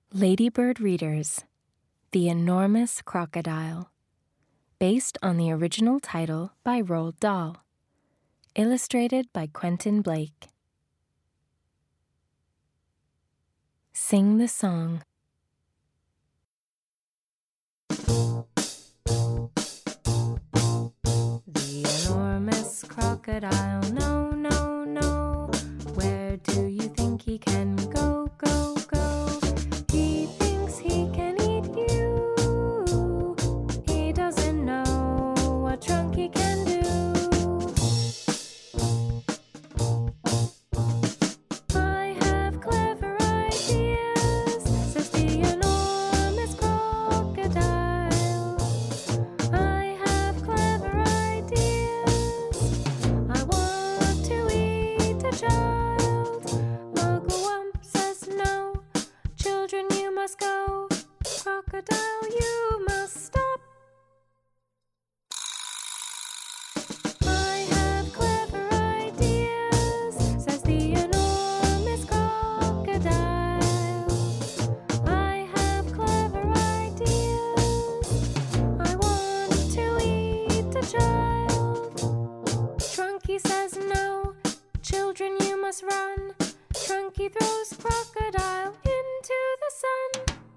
Ladybird Readers: The Enormous Crocodile, based on the original title by Roald Dahl, illustrated by Quentin Blake. Sing the song. The enormous crocodile, no, no, no. Where do you think he can go, go, go? He thinks he can eat you. He doesn't know what trunk he can do. I have clever ideas, says the enormous crocodile. I have clever ideas. I want to eat a child. Mugwump says no. Children, you must go. Crocodile, you must stop. I have clever ideas, says the enormous crocodile. I have clever ideas. I want to eat a child. Trunky says no. Children, you must run. Trunky throws crocodile into the sun.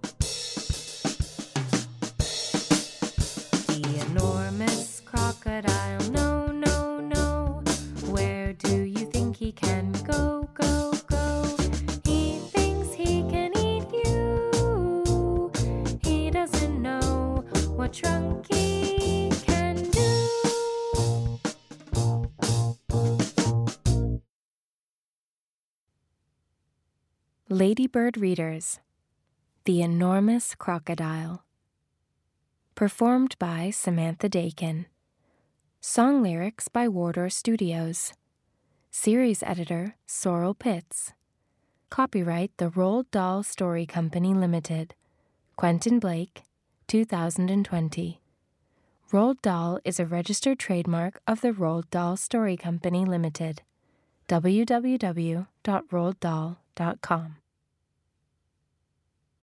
The enormous crocodile, no, no, no. Where do you think he can go, go, go? He thinks he can eat you. He doesn't know what Trunky can do. Ladybird Readers: The Enormous Crocodile, performed by Samantha Dakin. Song lyrics by Wardour Studios. Series editor Sorrel Pitts. Copyright The Roald Dahl Story Company Limited. Quentin Blake, 2020. Roald Dahl is a registered trademark of the Roald Dahl Story Company Limited. www.roalddahl.com